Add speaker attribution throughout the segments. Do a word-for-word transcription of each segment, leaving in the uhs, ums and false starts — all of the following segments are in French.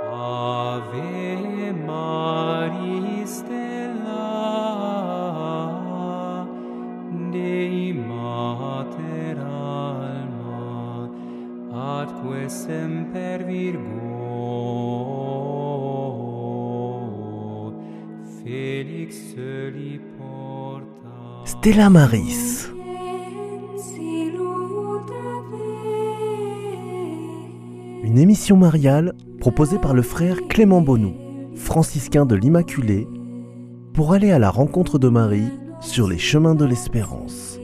Speaker 1: Ave Maris stella, Dei Mater alma, atque semper Virgo, Felix soli porta.
Speaker 2: Stella Maris. Une émission mariale proposée par le frère Clément Bonou, franciscain de l'Immaculée, pour aller à la rencontre de Marie sur les chemins de l'espérance.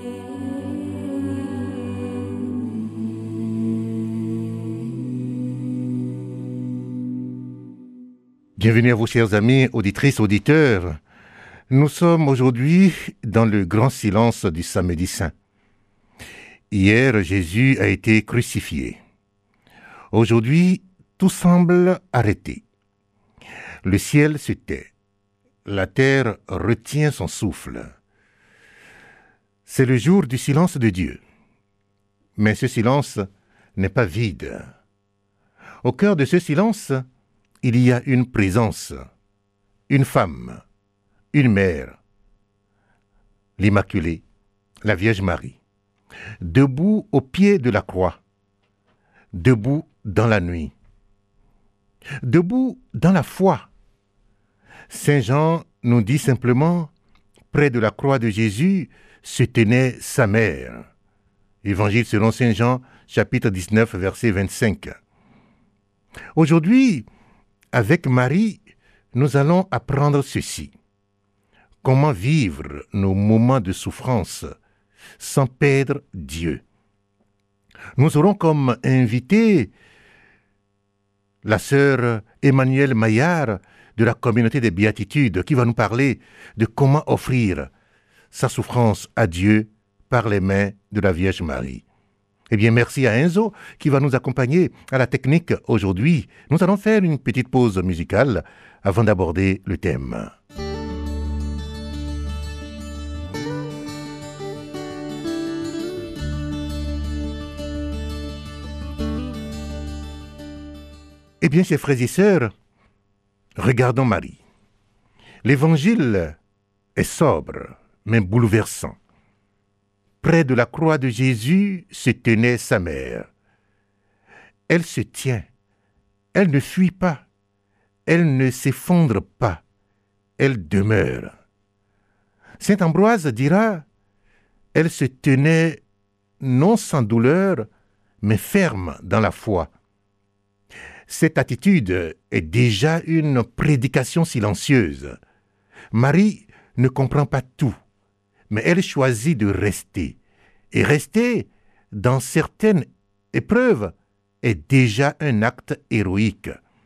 Speaker 3: Bienvenue à vous, chers amis, auditrices, auditeurs. Nous sommes aujourd'hui dans le grand silence du Samedi Saint. Hier, Jésus a été crucifié. Aujourd'hui, tout semble arrêté. Le ciel se tait. La terre retient son souffle. C'est le jour du silence de Dieu. Mais ce silence n'est pas vide. Au cœur de ce silence, il y a une présence, une femme, une mère, l'Immaculée, la Vierge Marie, debout au pied de la croix, debout dans la nuit, debout dans la foi. Saint Jean nous dit simplement, près de la croix de Jésus se tenait sa mère. Évangile selon Saint Jean, chapitre dix-neuf, verset vingt-cinq. Aujourd'hui, avec Marie, nous allons apprendre ceci. Comment vivre nos moments de souffrance sans perdre Dieu. Nous aurons comme invité la sœur Emmanuelle Maillard de la communauté des Béatitudes qui va nous parler de comment offrir sa souffrance à Dieu par les mains de la Vierge Marie. Eh bien, merci à Enzo qui va nous accompagner à la technique aujourd'hui. Nous allons faire une petite pause musicale avant d'aborder le thème. Eh bien, chers frères et sœurs, regardons Marie. L'évangile est sobre, mais bouleversant. Près de la croix de Jésus se tenait sa mère. Elle se tient, elle ne fuit pas, elle ne s'effondre pas, elle demeure. Saint Ambroise dira, elle se tenait non sans douleur, mais ferme dans la foi. Cette attitude est déjà une prédication silencieuse. Marie ne comprend pas tout, mais elle choisit de rester. Et rester dans certaines épreuves est déjà un acte héroïque.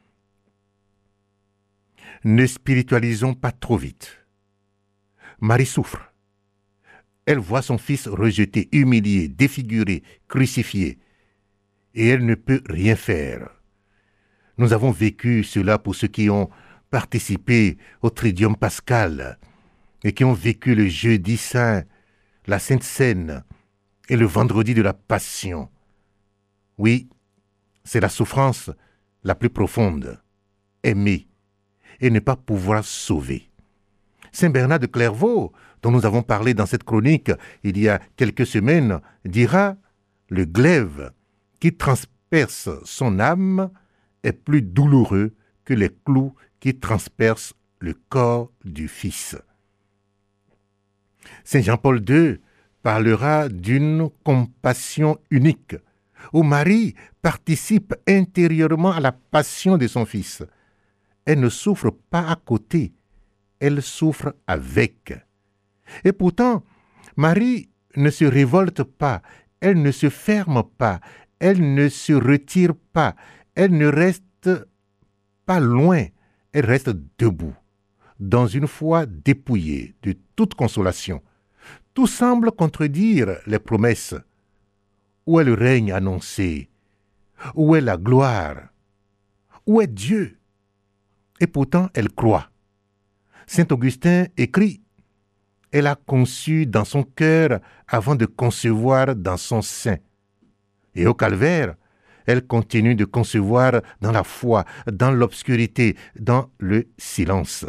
Speaker 3: Ne spiritualisons pas trop vite. Marie souffre. Elle voit son fils rejeté, humilié, défiguré, crucifié. Et elle ne peut rien faire. Nous avons vécu cela pour ceux qui ont participé au Triduum pascal et qui ont vécu le jeudi saint, la Sainte Seine et le vendredi de la Passion. Oui, c'est la souffrance la plus profonde, aimer et ne pas pouvoir sauver. Saint Bernard de Clairvaux, dont nous avons parlé dans cette chronique il y a quelques semaines, dira « Le glaive qui transperce son âme est plus douloureux que les clous qui transpercent le corps du Fils. » Saint Jean-Paul deux parlera d'une compassion unique, où Marie participe intérieurement à la passion de son Fils. Elle ne souffre pas à côté, elle souffre avec. Et pourtant, Marie ne se révolte pas, elle ne se ferme pas, elle ne se retire pas, elle ne reste pas loin, elle reste debout, dans une foi dépouillée de toute consolation. Tout semble contredire les promesses. Où est le règne annoncé? Où est la gloire? Où est Dieu? Et pourtant, elle croit. Saint Augustin écrit, « Elle a conçu dans son cœur avant de concevoir dans son sein. » Et au calvaire, elle continue de concevoir dans la foi, dans l'obscurité, dans le silence.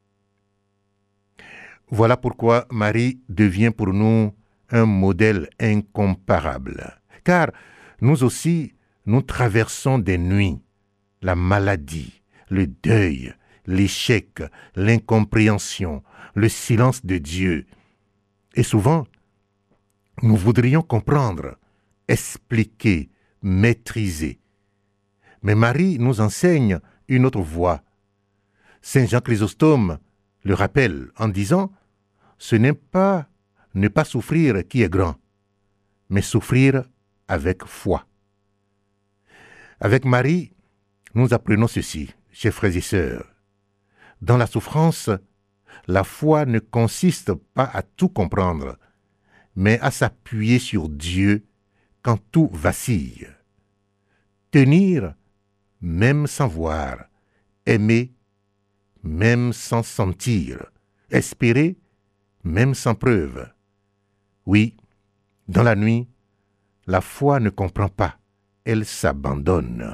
Speaker 3: Voilà pourquoi Marie devient pour nous un modèle incomparable. Car nous aussi, nous traversons des nuits, la maladie, le deuil, l'échec, l'incompréhension, le silence de Dieu. Et souvent, nous voudrions comprendre, expliquer, maîtriser. Mais Marie nous enseigne une autre voie. Saint Jean Chrysostome le rappelle en disant « Ce n'est pas ne pas souffrir qui est grand, mais souffrir avec foi. » Avec Marie, nous apprenons ceci, chers frères et sœurs. Dans la souffrance, la foi ne consiste pas à tout comprendre, mais à s'appuyer sur Dieu quand tout vacille. Tenir, même sans voir, aimer, même sans sentir, espérer, même sans preuve. Oui, dans la nuit, la foi ne comprend pas, elle s'abandonne.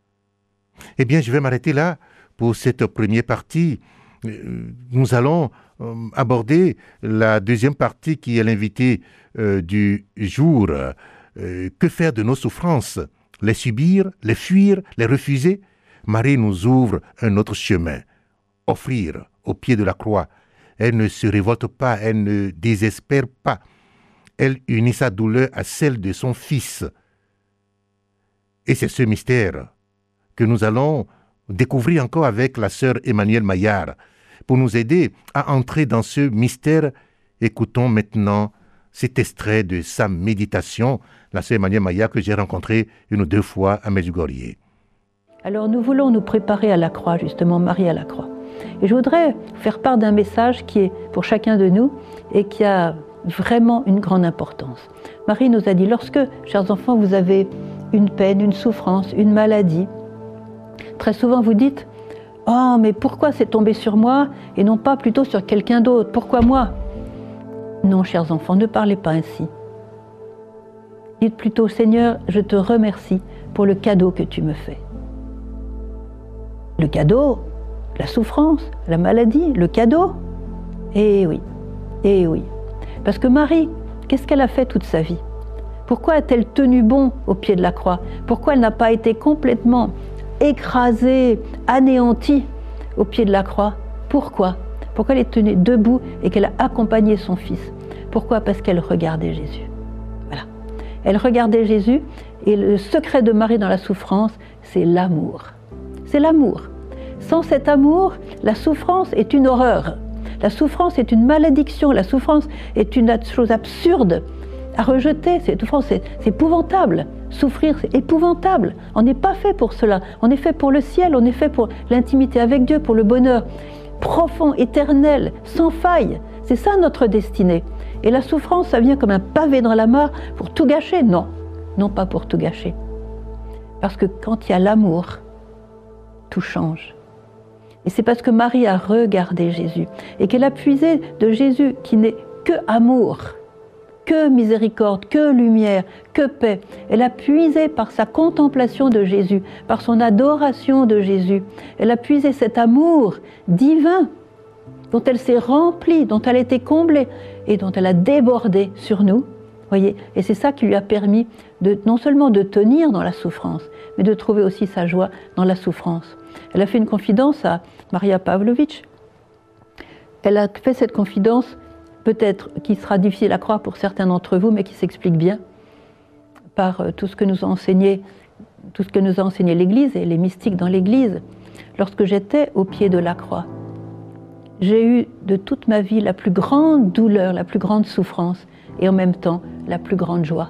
Speaker 3: Eh bien, je vais m'arrêter là pour cette première partie. Nous allons euh, aborder la deuxième partie qui est l'invité euh, du jour. Euh, que faire de nos souffrances? Les subir, les fuir, les refuser? Marie nous ouvre un autre chemin. Offrir au pied de la croix. Elle ne se révolte pas, elle ne désespère pas. Elle unit sa douleur à celle de son Fils. Et c'est ce mystère que nous allons découvrir encore avec la sœur Emmanuelle Maillard. Pour nous aider à entrer dans ce mystère, écoutons maintenant cet extrait de sa méditation, la sœur Emmanuelle Maillard que j'ai rencontrée une ou deux fois à Medjugorje.
Speaker 4: Alors nous voulons nous préparer à la croix, justement, Marie à la croix. Et je voudrais faire part d'un message qui est pour chacun de nous et qui a vraiment une grande importance. Marie nous a dit, lorsque, chers enfants, vous avez une peine, une souffrance, une maladie, très souvent vous dites, « Oh, mais pourquoi c'est tombé sur moi et non pas plutôt sur quelqu'un d'autre? Pourquoi moi ?» Non, chers enfants, ne parlez pas ainsi. Dites plutôt, « Seigneur, je te remercie pour le cadeau que tu me fais. » Le cadeau, la souffrance, la maladie, le cadeau. Eh oui, eh oui. Parce que Marie, qu'est-ce qu'elle a fait toute sa vie? Pourquoi a-t-elle tenu bon au pied de la croix? Pourquoi elle n'a pas été complètement écrasée, anéantie au pied de la croix? Pourquoi? Pourquoi elle est tenue debout et qu'elle a accompagné son Fils? Pourquoi? Parce qu'elle regardait Jésus. Voilà. Elle regardait Jésus et le secret de Marie dans la souffrance, c'est l'amour. C'est l'amour. Sans cet amour, la souffrance est une horreur. La souffrance est une malédiction. La souffrance est une chose absurde à rejeter. C'est épouvantable. Souffrir, c'est épouvantable. On n'est pas fait pour cela. On est fait pour le ciel. On est fait pour l'intimité avec Dieu, pour le bonheur profond, éternel, sans faille. C'est ça notre destinée. Et la souffrance, ça vient comme un pavé dans la mare pour tout gâcher. Non, non pas pour tout gâcher. Parce que quand il y a l'amour, tout change. Et c'est parce que Marie a regardé Jésus et qu'elle a puisé de Jésus qui n'est que amour, que miséricorde, que lumière, que paix. Elle a puisé par sa contemplation de Jésus, par son adoration de Jésus. Elle a puisé cet amour divin dont elle s'est remplie, dont elle a été comblée et dont elle a débordé sur nous. Voyez, et c'est ça qui lui a permis de, non seulement de tenir dans la souffrance, mais de trouver aussi sa joie dans la souffrance. Elle a fait une confidence à Maria Pavlovitch. Elle a fait cette confidence, peut-être qui sera difficile à croire pour certains d'entre vous, mais qui s'explique bien par tout ce que nous a enseigné, tout ce que nous a enseigné l'Église et les mystiques dans l'Église. Lorsque j'étais au pied de la croix, j'ai eu de toute ma vie la plus grande douleur, la plus grande souffrance, et en même temps la plus grande joie.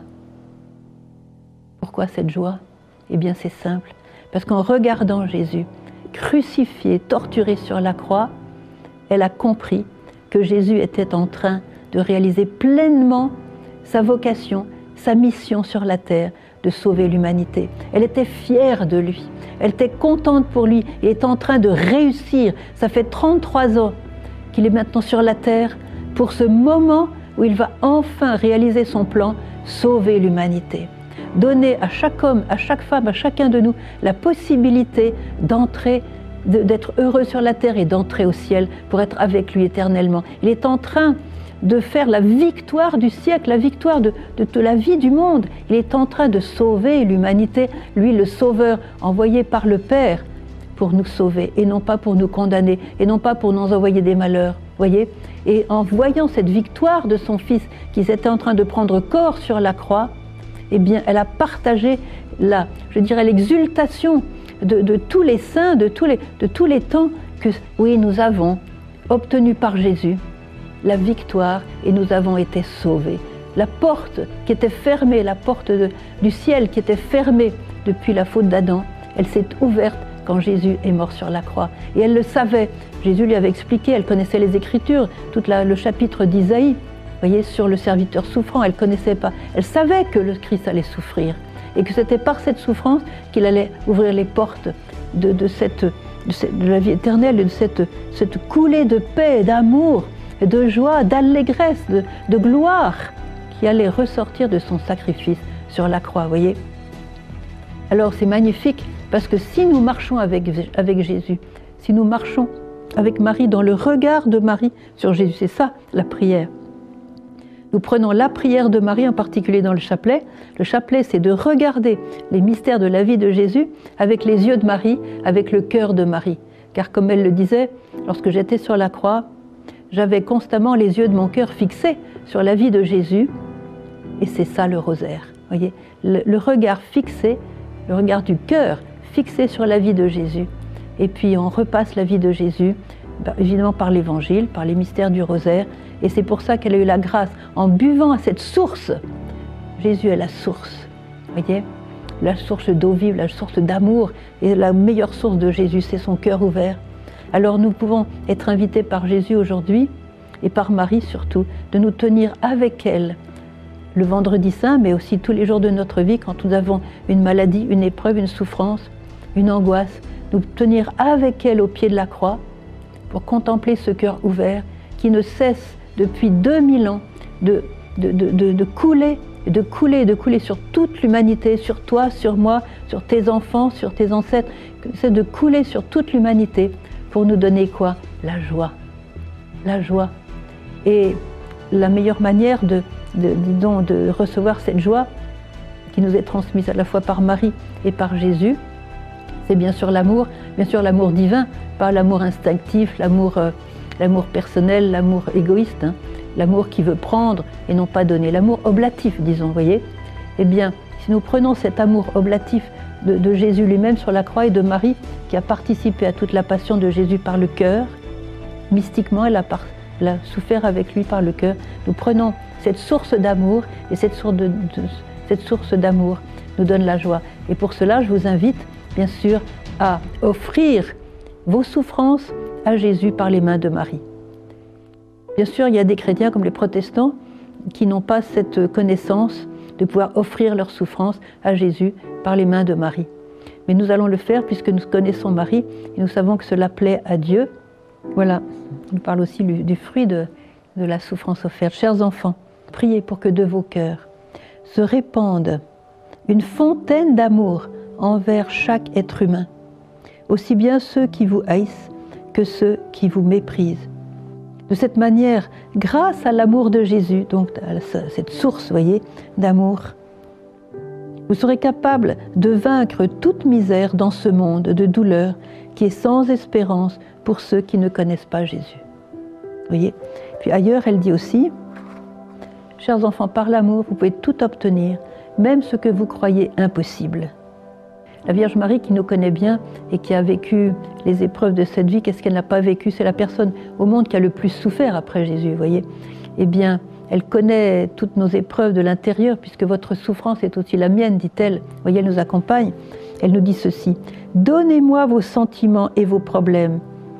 Speaker 4: Pourquoi cette joie? Eh bien c'est simple, parce qu'en regardant Jésus, crucifié, torturé sur la croix, elle a compris que Jésus était en train de réaliser pleinement sa vocation, sa mission sur la terre, de sauver l'humanité. Elle était fière de lui, elle était contente pour lui, il est en train de réussir. Ça fait trente-trois ans qu'il est maintenant sur la terre pour ce moment où il va enfin réaliser son plan, sauver l'humanité. donner à chaque homme, à chaque femme, à chacun de nous la possibilité d'entrer, d'être heureux sur la terre et d'entrer au ciel pour être avec lui éternellement. Il est en train de faire la victoire du siècle, la victoire de, de, de la vie du monde. Il est en train de sauver l'humanité, lui le sauveur envoyé par le Père pour nous sauver et non pas pour nous condamner et non pas pour nous envoyer des malheurs. Voyez ? Et en voyant cette victoire de son Fils qui était en train de prendre corps sur la croix, eh bien, elle a partagé la, je dirais, l'exultation de, de tous les saints, de tous les, de tous les temps que, oui, nous avons obtenu par Jésus la victoire et nous avons été sauvés. La porte qui était fermée, la porte de, du ciel qui était fermée depuis la faute d'Adam, elle s'est ouverte quand Jésus est mort sur la croix. Et elle le savait. Jésus lui avait expliqué, elle connaissait les Écritures, tout la, le chapitre d'Isaïe, vous voyez, sur le serviteur souffrant, elle ne connaissait pas. Elle savait que le Christ allait souffrir et que c'était par cette souffrance qu'il allait ouvrir les portes de, de, cette, de, cette, de la vie éternelle, de cette, cette coulée de paix, d'amour, de joie, d'allégresse, de, de gloire qui allait ressortir de son sacrifice sur la croix, vous voyez. Alors c'est magnifique parce que si nous marchons avec, avec Jésus, si nous marchons avec Marie dans le regard de Marie sur Jésus, c'est ça la prière. Nous prenons la prière de Marie, en particulier dans le chapelet. Le chapelet, c'est de regarder les mystères de la vie de Jésus avec les yeux de Marie, avec le cœur de Marie. Car comme elle le disait, lorsque j'étais sur la croix, j'avais constamment les yeux de mon cœur fixés sur la vie de Jésus, et c'est ça le rosaire. Voyez, le, le regard fixé, le regard du cœur fixé sur la vie de Jésus. Et puis on repasse la vie de Jésus, bah, évidemment par l'Évangile, par les mystères du rosaire, et c'est pour ça qu'elle a eu la grâce, en buvant à cette source. Jésus est la source, voyez, la source d'eau vive, la source d'amour, et la meilleure source de Jésus, c'est son cœur ouvert. Alors nous pouvons être invités par Jésus aujourd'hui, et par Marie surtout, de nous tenir avec elle le vendredi saint, mais aussi tous les jours de notre vie, quand nous avons une maladie, une épreuve, une souffrance, une angoisse, nous tenir avec elle au pied de la croix pour contempler ce cœur ouvert qui ne cesse depuis deux mille ans de, de, de, de, de couler, de couler, de couler sur toute l'humanité, sur toi, sur moi, sur tes enfants, sur tes ancêtres, c'est de couler sur toute l'humanité pour nous donner quoi? La joie. La joie. Et la meilleure manière de, de, disons, de recevoir cette joie qui nous est transmise à la fois par Marie et par Jésus, c'est bien sûr l'amour, bien sûr l'amour divin, pas l'amour instinctif, l'amour euh, l'amour personnel, l'amour égoïste, hein, l'amour qui veut prendre et non pas donner, l'amour oblatif, disons, vous voyez. Eh bien, si nous prenons cet amour oblatif de, de Jésus lui-même sur la croix et de Marie, qui a participé à toute la passion de Jésus par le cœur, mystiquement, elle a, par, elle a souffert avec lui par le cœur, nous prenons cette source d'amour, et cette source, de, de, cette source d'amour nous donne la joie. Et pour cela, je vous invite, bien sûr, à offrir vos souffrances à Jésus par les mains de Marie. Bien sûr, il y a des chrétiens comme les protestants qui n'ont pas cette connaissance de pouvoir offrir leurs souffrances à Jésus par les mains de Marie. Mais nous allons le faire puisque nous connaissons Marie et nous savons que cela plaît à Dieu. Voilà, on parle aussi du, du fruit de, de la souffrance offerte. Chers enfants, priez pour que de vos cœurs se répande une fontaine d'amour envers chaque être humain, aussi bien ceux qui vous haïssent que ceux qui vous méprisent. De cette manière, grâce à l'amour de Jésus, donc à cette source, voyez, d'amour, vous serez capable de vaincre toute misère dans ce monde de douleur qui est sans espérance pour ceux qui ne connaissent pas Jésus. Voyez. Puis ailleurs, elle dit aussi, chers enfants, par l'amour, vous pouvez tout obtenir, même ce que vous croyez impossible. La Vierge Marie qui nous connaît bien et qui a vécu les épreuves de cette vie, qu'est-ce qu'elle n'a pas vécu? C'est la personne au monde qui a le plus souffert après Jésus, vous voyez. Eh bien, elle connaît toutes nos épreuves de l'intérieur, puisque votre souffrance est aussi la mienne, dit-elle. Vous voyez, elle nous accompagne. Elle nous dit ceci, « Donnez-moi vos sentiments et vos problèmes.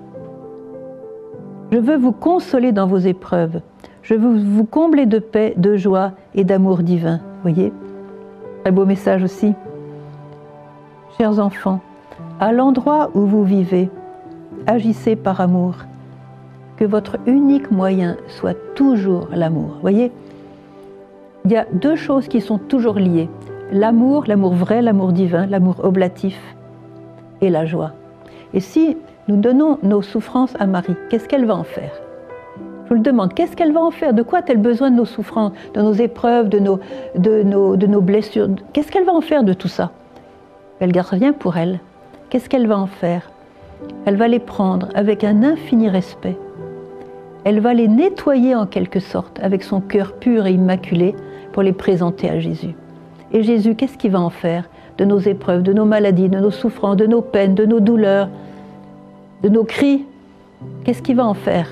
Speaker 4: Je veux vous consoler dans vos épreuves. Je veux vous combler de paix, de joie et d'amour divin. » Vous voyez, très beau message aussi. Chers enfants, à l'endroit où vous vivez, agissez par amour. Que votre unique moyen soit toujours l'amour. Voyez, il y a deux choses qui sont toujours liées, l'amour, l'amour vrai, l'amour divin, l'amour oblatif et la joie. Et si nous donnons nos souffrances à Marie, qu'est-ce qu'elle va en faire? Je vous le demande, qu'est-ce qu'elle va en faire? De quoi a-t-elle besoin de nos souffrances, de nos épreuves, de nos, de nos, de nos blessures? Qu'est-ce qu'elle va en faire de tout ça? Elle ne garde rien pour elle. Qu'est-ce qu'elle va en faire? Elle va les prendre avec un infini respect. Elle va les nettoyer en quelque sorte avec son cœur pur et immaculé pour les présenter à Jésus. Et Jésus, qu'est-ce qu'il va en faire de nos épreuves, de nos maladies, de nos souffrances, de nos peines, de nos douleurs, de nos cris? Qu'est-ce qu'il va en faire?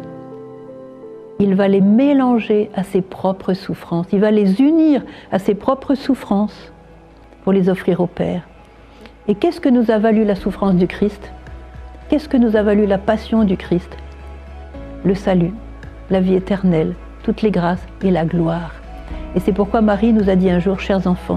Speaker 4: Il va les mélanger à ses propres souffrances. Il va les unir à ses propres souffrances pour les offrir au Père. Et qu'est-ce que nous a valu la souffrance du Christ? Qu'est-ce que nous a valu la passion du Christ? Le salut, la vie éternelle, toutes les grâces et la gloire. Et c'est pourquoi Marie nous a dit un jour, chers enfants,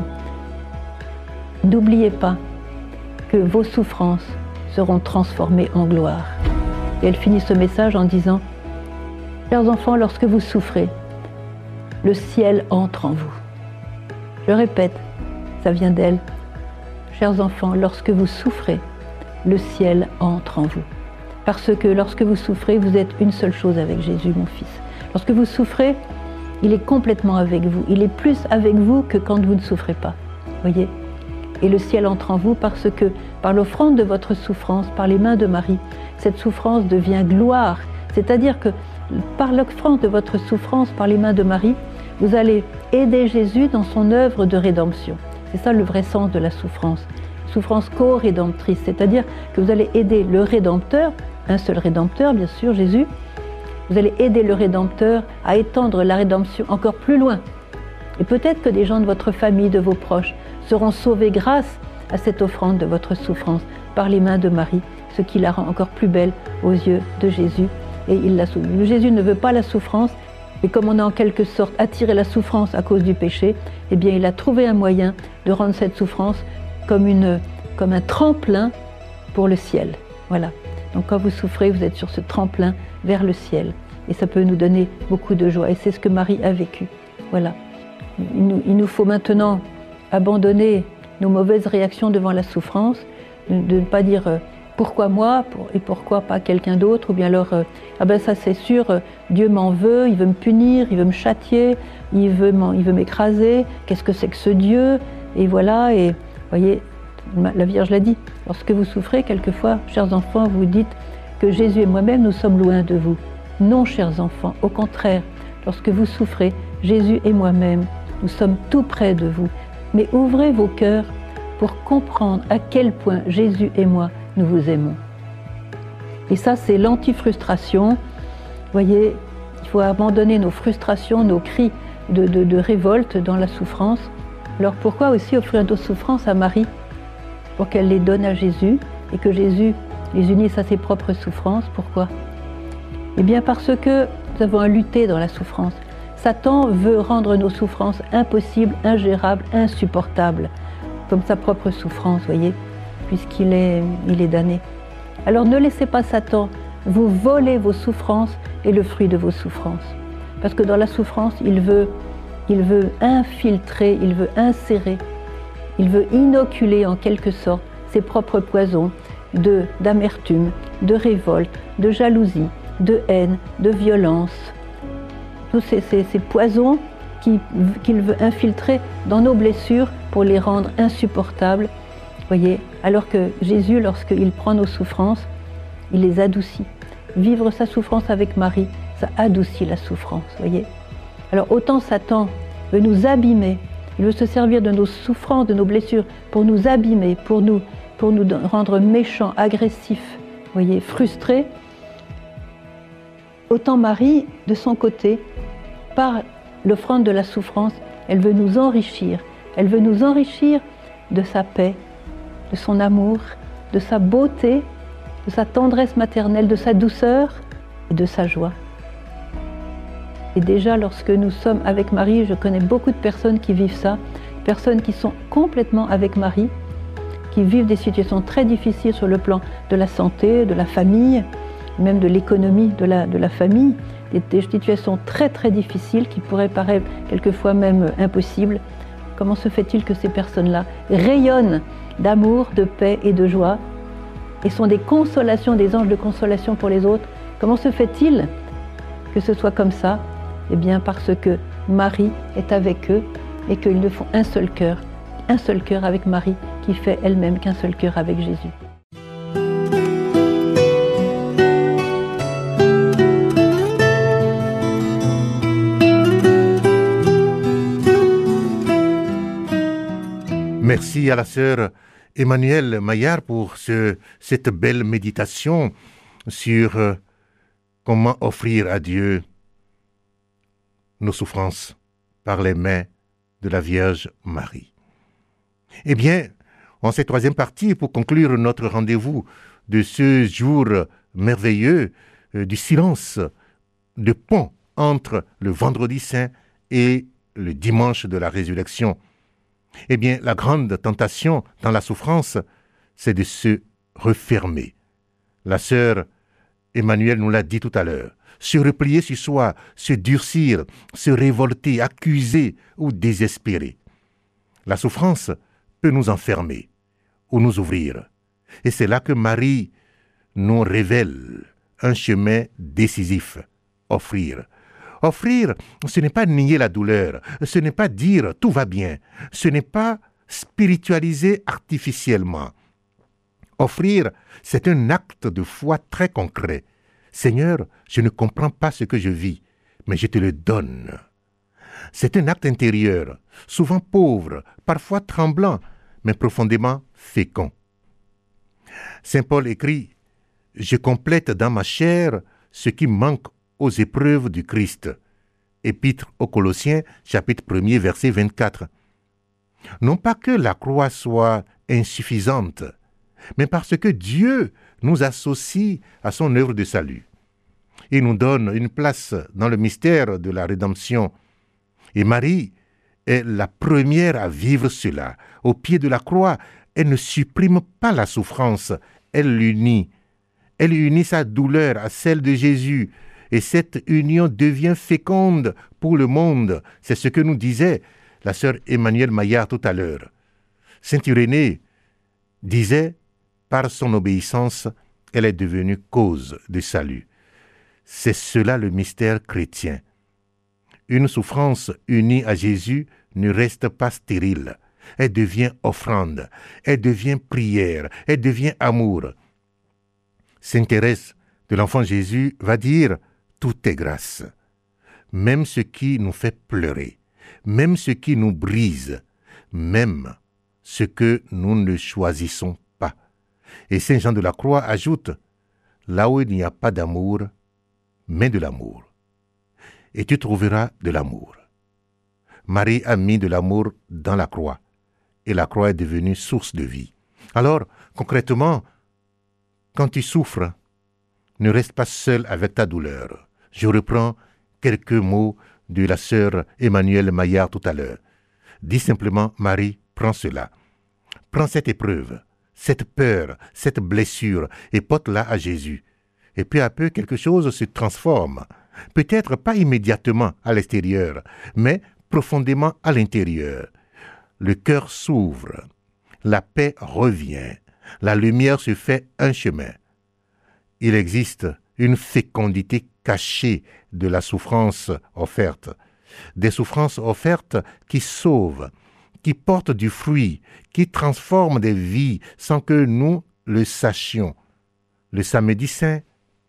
Speaker 4: n'oubliez pas que vos souffrances seront transformées en gloire. Et elle finit ce message en disant, chers enfants, lorsque vous souffrez, le ciel entre en vous. Je répète, ça vient d'elle. Chers enfants, lorsque vous souffrez, le ciel entre en vous. Parce que lorsque vous souffrez, vous êtes une seule chose avec Jésus, mon fils. Lorsque vous souffrez, il est complètement avec vous. Il est plus avec vous que quand vous ne souffrez pas. Voyez? Et le ciel entre en vous parce que, par l'offrande de votre souffrance, par les mains de Marie, cette souffrance devient gloire. C'est-à-dire que, par l'offrande de votre souffrance, par les mains de Marie, vous allez aider Jésus dans son œuvre de rédemption. C'est ça le vrai sens de la souffrance. Souffrance co-rédemptrice, c'est-à-dire que vous allez aider le Rédempteur, un seul Rédempteur, bien sûr, Jésus. Vous allez aider le Rédempteur à étendre la rédemption encore plus loin. Et peut-être que des gens de votre famille, de vos proches, seront sauvés grâce à cette offrande de votre souffrance par les mains de Marie, ce qui la rend encore plus belle aux yeux de Jésus. Et il la sauve. Jésus ne veut pas la souffrance, et comme on a en quelque sorte attiré la souffrance à cause du péché, eh bien il a trouvé un moyen de rendre cette souffrance comme, une, comme un tremplin pour le ciel. Voilà. Donc quand vous souffrez, vous êtes sur ce tremplin vers le ciel. Et ça peut nous donner beaucoup de joie. Et c'est ce que Marie a vécu. Voilà. Il nous, il nous faut maintenant abandonner nos mauvaises réactions devant la souffrance, de, de ne pas dire euh, pourquoi moi pour, et pourquoi pas quelqu'un d'autre, ou bien alors euh, ah ben ça c'est sûr, euh, Dieu m'en veut, il veut me punir, il veut me châtier, il veut m'écraser, qu'est-ce que c'est que ce Dieu? Et voilà, et voyez, la Vierge l'a dit, lorsque vous souffrez, quelquefois, chers enfants, vous dites que Jésus et moi-même, nous sommes loin de vous. Non, chers enfants, au contraire, lorsque vous souffrez, Jésus et moi-même, nous sommes tout près de vous. Mais ouvrez vos cœurs pour comprendre à quel point Jésus et moi, nous vous aimons. Et ça, c'est l'anti-frustration. Vous voyez, il faut abandonner nos frustrations, nos cris de, de, de révolte dans la souffrance. Alors pourquoi aussi offrir nos souffrances à Marie? Pour qu'elle les donne à Jésus et que Jésus les unisse à ses propres souffrances. Pourquoi? Eh bien parce que nous avons à lutter dans la souffrance. Satan veut rendre nos souffrances impossibles, ingérables, insupportables, comme sa propre souffrance, voyez, puisqu'il est, il est damné. Alors ne laissez pas Satan vous voler vos souffrances et le fruit de vos souffrances. Parce que dans la souffrance, il veut, il veut infiltrer, il veut insérer, il veut inoculer en quelque sorte ses propres poisons de, d'amertume, de révolte, de jalousie, de haine, de violence. Tous ces, ces, ces poisons qu'il qui veut infiltrer dans nos blessures pour les rendre insupportables. Voyez, alors que Jésus, lorsqu'il prend nos souffrances, il les adoucit. Vivre sa souffrance avec Marie, ça adoucit la souffrance, voyez. Alors autant Satan veut nous abîmer, il veut se servir de nos souffrances, de nos blessures, pour nous abîmer, pour nous, pour nous rendre méchants, agressifs, voyez, frustrés. Autant Marie, de son côté, par l'offrande de la souffrance, elle veut nous enrichir. Elle veut nous enrichir de sa paix, de son amour, de sa beauté, de sa tendresse maternelle, de sa douceur et de sa joie. Et déjà, lorsque nous sommes avec Marie, je connais beaucoup de personnes qui vivent ça, personnes qui sont complètement avec Marie, qui vivent des situations très difficiles sur le plan de la santé, de la famille, même de l'économie de la, de la famille, des, des situations très très difficiles qui pourraient paraître quelquefois même impossibles. comment se fait-il que ces personnes-là rayonnent d'amour, de paix et de joie et sont des consolations, des anges de consolation pour les autres? Comment se fait-il que ce soit comme ça? Eh bien parce que Marie est avec eux et qu'ils ne font un seul cœur, un seul cœur avec Marie qui fait elle-même qu'un seul cœur avec Jésus.
Speaker 3: Merci à la sœur Emmanuelle Maillard pour ce, cette belle méditation sur euh, comment offrir à Dieu nos souffrances par les mains de la Vierge Marie. Eh bien, en cette troisième partie, pour conclure notre rendez-vous de ce jour merveilleux euh, du silence de pont entre le vendredi saint et le dimanche de la résurrection, eh bien, la grande tentation dans la souffrance, c'est de se refermer. La sœur Emmanuelle nous l'a dit tout à l'heure. Se replier sur soi, se durcir, se révolter, accuser ou désespérer. La souffrance peut nous enfermer ou nous ouvrir. Et c'est là que Marie nous révèle un chemin décisif, offrir. Offrir, ce n'est pas nier la douleur, ce n'est pas dire tout va bien, ce n'est pas spiritualiser artificiellement. Offrir, c'est un acte de foi très concret. Seigneur, je ne comprends pas ce que je vis, mais je te le donne. C'est un acte intérieur, souvent pauvre, parfois tremblant, mais profondément fécond. Saint Paul écrit « Je complète dans ma chair ce qui manque aux épreuves du Christ ». Épître aux Colossiens, chapitre premier, verset vingt-quatre. Non pas que la croix soit insuffisante, mais parce que Dieu nous associe à son œuvre de salut. Il nous donne une place dans le mystère de la rédemption. Et Marie est la première à vivre cela. Au pied de la croix, elle ne supprime pas la souffrance, elle l'unit. Elle unit sa douleur à celle de Jésus. Et cette union devient féconde pour le monde. C'est ce que nous disait la sœur Emmanuelle Maillard tout à l'heure. Saint Irénée disait, par son obéissance, elle est devenue cause de salut. C'est cela le mystère chrétien. Une souffrance unie à Jésus ne reste pas stérile. Elle devient offrande, elle devient prière, elle devient amour. Sainte Thérèse de l'Enfant Jésus va dire « Tout est grâce ». Même ce qui nous fait pleurer, même ce qui nous brise, même ce que nous ne choisissons pas. Et Saint Jean de la Croix ajoute « Là où il n'y a pas d'amour, mais de l'amour. Et tu trouveras de l'amour. » Marie a mis de l'amour dans la croix, et la croix est devenue source de vie. Alors, concrètement, quand tu souffres, ne reste pas seul avec ta douleur. Je reprends quelques mots de la sœur Emmanuelle Maillard tout à l'heure. Dis simplement, Marie, prends cela. Prends cette épreuve, cette peur, cette blessure, et porte-la à Jésus. Et peu à peu, quelque chose se transforme. Peut-être pas immédiatement à l'extérieur, mais profondément à l'intérieur. Le cœur s'ouvre, la paix revient, la lumière se fait un chemin. Il existe une fécondité cachée de la souffrance offerte, des souffrances offertes qui sauvent, qui portent du fruit, qui transforment des vies sans que nous le sachions. Le samedi saint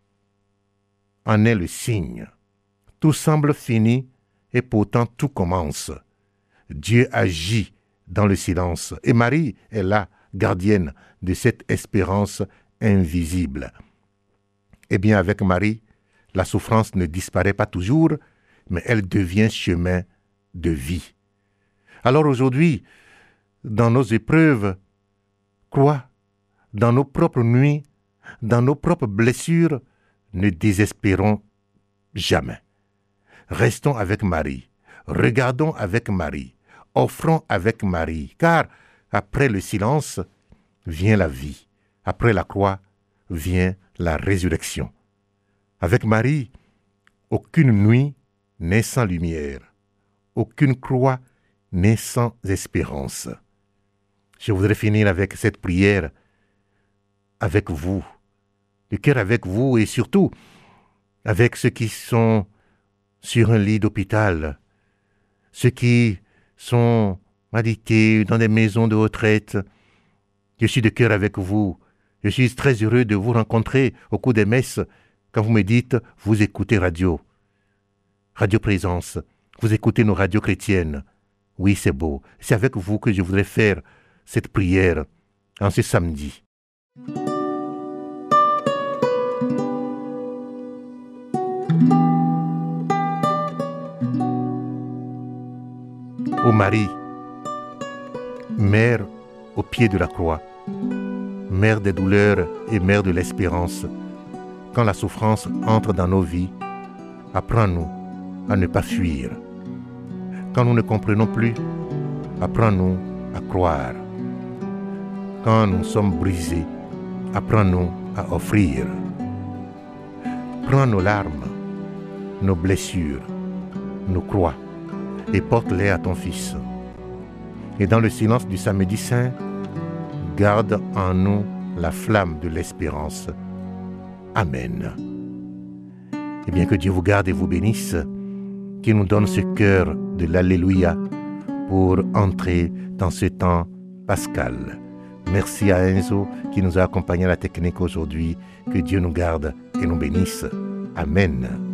Speaker 3: en est le signe. Tout semble fini et pourtant tout commence. Dieu agit dans le silence et Marie est là, gardienne de cette espérance invisible. Eh bien, avec Marie, la souffrance ne disparaît pas toujours, mais elle devient chemin de vie. Alors aujourd'hui, dans nos épreuves, quoi, dans nos propres nuits, dans nos propres blessures, ne désespérons jamais. Restons avec Marie, regardons avec Marie, offrons avec Marie, car après le silence vient la vie, après la croix vient la résurrection. Avec Marie, aucune nuit n'est sans lumière, aucune croix mais sans espérance. Je voudrais finir avec cette prière avec vous, le cœur avec vous et surtout avec ceux qui sont sur un lit d'hôpital, ceux qui sont indiqués dans des maisons de retraite. Je suis de cœur avec vous. Je suis très heureux de vous rencontrer au cours des messes quand vous me dites « vous écoutez radio ». Radio Présence, vous écoutez nos radios chrétiennes. Oui, c'est beau. C'est avec vous que je voudrais faire cette prière en ce samedi. Ô Marie, Mère au pied de la croix, Mère des douleurs et Mère de l'espérance, quand la souffrance entre dans nos vies, apprends-nous à ne pas fuir. Quand nous ne comprenons plus, apprends-nous à croire. Quand nous sommes brisés, apprends-nous à offrir. Prends nos larmes, nos blessures, nos croix, et porte-les à ton Fils. Et dans le silence du samedi saint, garde en nous la flamme de l'espérance. Amen. Et bien que Dieu vous garde et vous bénisse, qu'il nous donne ce cœur de l'Alléluia pour entrer dans ce temps pascal. Merci à Enzo qui nous a accompagnés à la technique aujourd'hui. Que Dieu nous garde et nous bénisse. Amen.